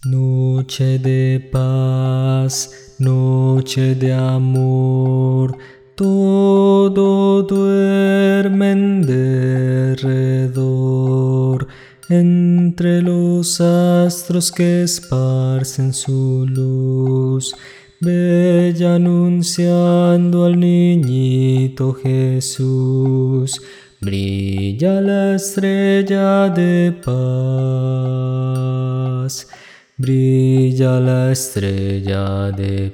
Noche de paz, noche de amor, todo duerme en derredor, entre los astros que esparcen su luz, bella anunciando al niñito Jesús, brilla la estrella de paz. Brilla la estrella de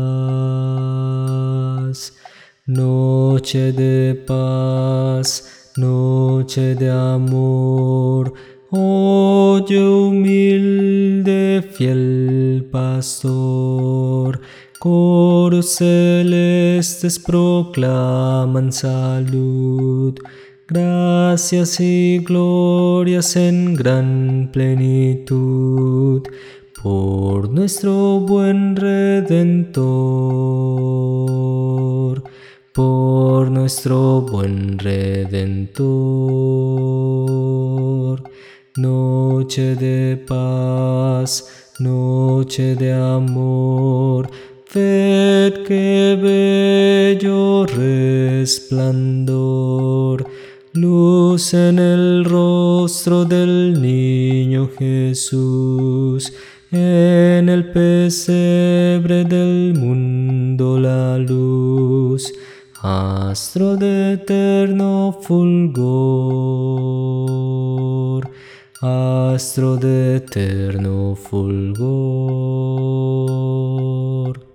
paz, noche de paz, noche de amor. Oye, humilde, fiel pastor, coros celestes proclaman salud, gracias y glorias en gran plenitud, por nuestro buen Redentor, por nuestro buen Redentor. Noche de paz, noche de amor, ved qué bello resplandor, luz en el rostro del niño Jesús, en el pesebre del mundo la luz, astro de eterno fulgor, astro de eterno fulgor.